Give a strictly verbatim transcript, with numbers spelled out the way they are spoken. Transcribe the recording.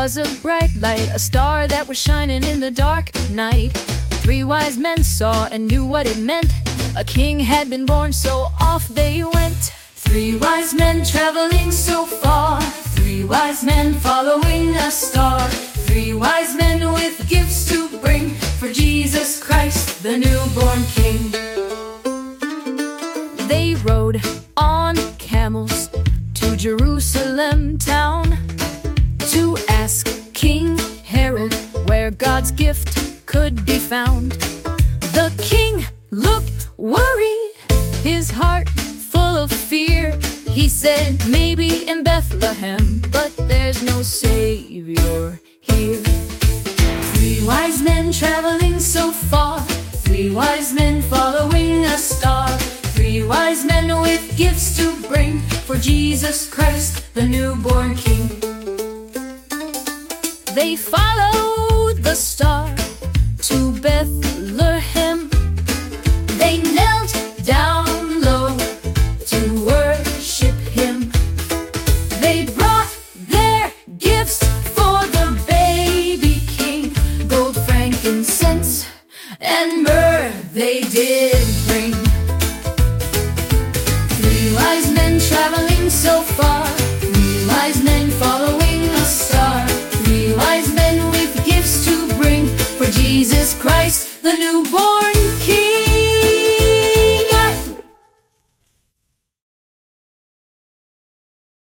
was a bright light, a star that was shining in the dark night. Three wise men saw and knew what it meant. A king had been born, so off they went. Three wise men traveling so far, three wise men following a star. Three wise men with gifts to bring for Jesus Christ, the newborn King. They rode on camels to Jerusalem town to ask King Herod where God's gift could be found. The king looked worried, his heart full of fear. He said, maybe in Bethlehem, but there's no Savior here. Three wise men traveling so far, three wise men following a star. Three wise men with gifts to bring for Jesus Christ, the newborn King. They followed the star to Bethlehem. They knelt down low to worship him. They brought their gifts for the baby king. Gold, frankincense, and myrrh they did.